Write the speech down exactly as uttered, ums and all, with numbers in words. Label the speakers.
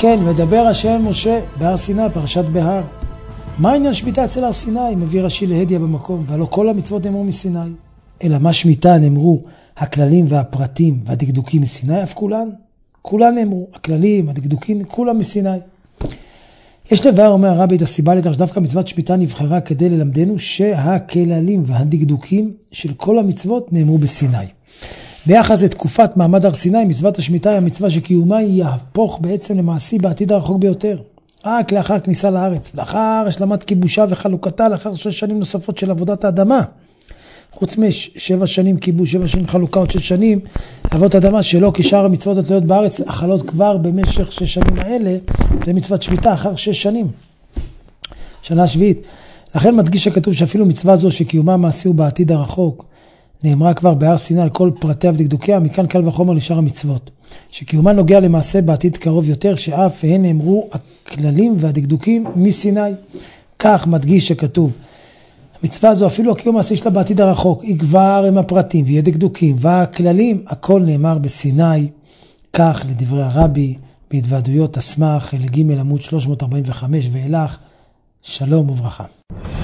Speaker 1: כן, ודבר השם משה בהר סיני, פרשת בהר. מה העניין שמיטה אצל הר סיני? מביא רש"י להדיא במקום, ולא כל המצוות נאמרו מסיני. אלא מה שמיטה נאמרו הכללים והפרטים והדקדוקים מסיני, אף כולן. כולן נאמרו, הכללים, הדקדוקים, כולם מסיני. יש לבאר, אומר הרבי, את הסיבה לכך שדווקא מצוות שמיטה נבחרה כדי ללמדנו שהכללים והדקדוקים של כל המצוות נאמרו בסיני. ביחס לתקופת מעמד הר סיני, מצוות השמיטה היא המצווה שקיומה יהפוך בעצם למעשי בעתיד הרחוק ביותר. רק לאחר כניסה לארץ, לאחר השלמת כיבושה וחלוקתה, לאחר שש שנים נוספות של עבודת האדמה. חוץ משבע שנים כיבוש, שבע שנים חלוקה, עוד שש שנים עבודת האדמה שלא כשאר המצוות התלויות בארץ, החלות כבר במשך שש שנים האלה, זה מצוות שמיטה אחר שש שנים. שנה שביעית. לכן מדגיש הכתוב שאפילו מצווה זו שקיומה מעשי ובעתיד הרחוק, נאמרה כבר בהר סיני על כל פרטי ודקדוקיה, מכאן קל וחומר לשאר המצוות. שקיומה נוגע למעשה בעתיד קרוב יותר, שאף הן נאמרו הכללים והדקדוקים מסיני. כך מדגיש הכתוב. המצווה זו אפילו הקיום מעשי שלה בעתיד הרחוק, היא כבר עם הפרטים ויהיה דקדוקים והכללים, הכל נאמר בסיני. כך לדברי הרבי בהתוועדויות תסמך לג' עמוד שלוש מאות ארבעים וחמש ואילך. שלום וברכה.